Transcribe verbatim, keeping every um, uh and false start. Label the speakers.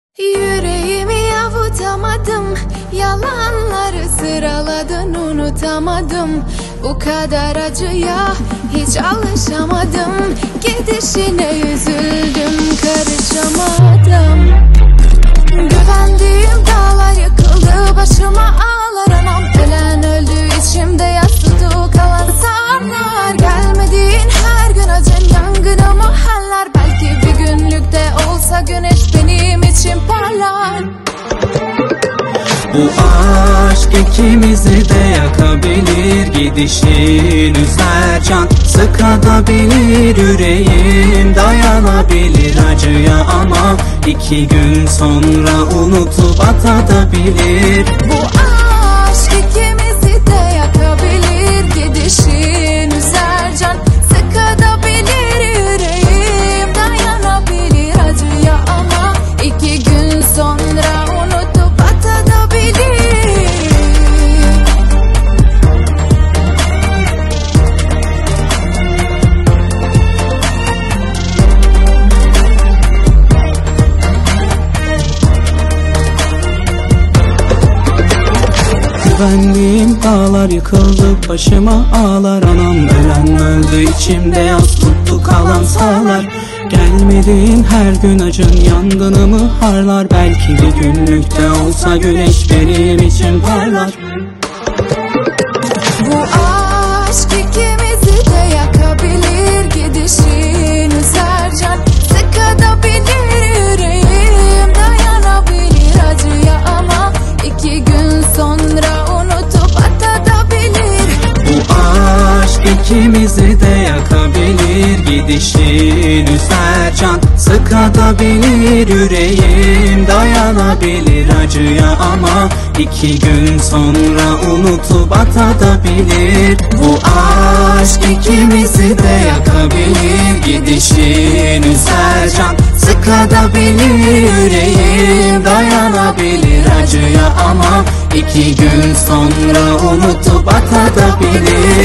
Speaker 1: Yüreğimi yavutamadım, yalanları sıraladın unutamadım. Bu kadar acıya hiç alışamadım, gidişine üzüldüm, karışamadım. Güvendiğim dağlar yıkıldı, başıma ağlar anam. Ölen öldü, içimde yas tuttu kalan saatler. Gelmediğin her gün acın, yangınımı haller. Belki bir günlük de olsa güneş benim için parlar.
Speaker 2: Bu aşk ikimizi de yakabilir, gidişin üzer can sıkabilir. Yüreğim dayanabilir acıya ama iki gün sonra unutup atabilir.
Speaker 1: Bu aşk ikimizi de yakabilir, gidişin üzer can sıkabilir. Yüreğim dayanabilir acıya ama iki gün sonra unutup atabilir.
Speaker 2: Güvendiğim dağlar yıkıldı, başıma ağlar anam. Ölen öldü, içimde yas tuttu kalan sağlar. Gelmediğin her gün acın, yangınımı harlar. Belki bir günlük de olsa güneş benim için parlar.
Speaker 1: Bu aşk ikimizi de yakabilir, gidişin üzer can sıkabilir. Yüreğim dayanabilir acıya ama iki gün sonra unutup atabilir.
Speaker 2: Bu aşk ikimizi de yakabilir, gidişin üzer can sıkabilir. Yüreğim dayanabilir acıya ama iki gün sonra unutup atabilir. Bu aşk ikimizi de yakabilir, gidişin üzer can sıkabilir. Yüreğim dayanabilir acıya ama iki gün sonra unutup atabilir.